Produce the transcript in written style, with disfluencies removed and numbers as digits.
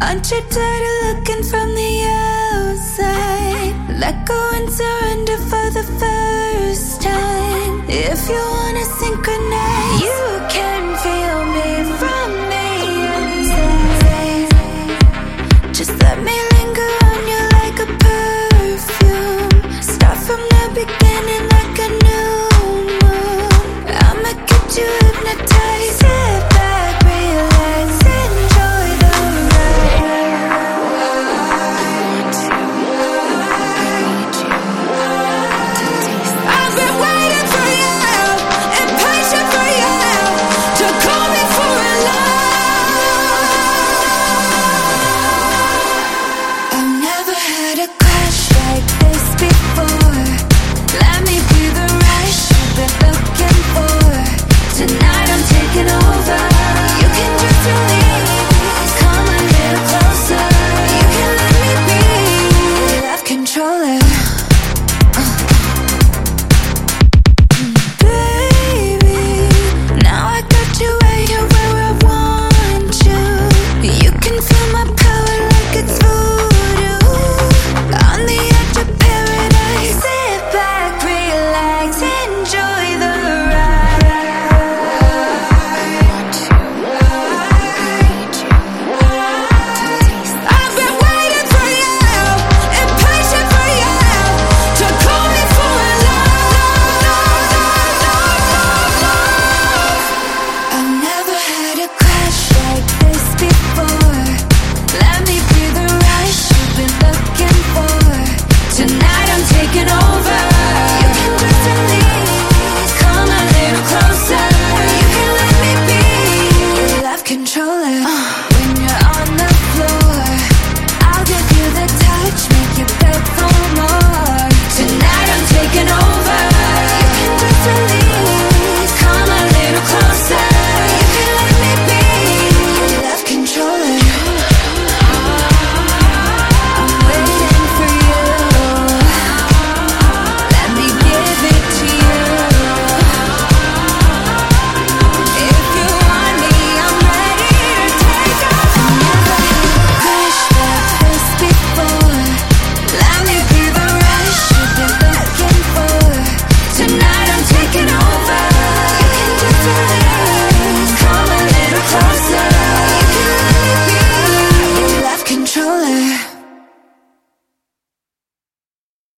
Aren't you tired of looking from the outside? Let go and surrender for the first time. If you wanna synchronize, you can feel me from the inside. Just let me linger on you like a perfume. Start from the beginning like a new moon. I'ma get you hypnotized. Sit back, relax, enjoy the I've been waiting for you, impatient for you to call me for a love. I've never had a crush like this before. Let me be the rush you've been looking for. Tonight I'm taking over. You can just leave, come a little closer. You can let me be love controller.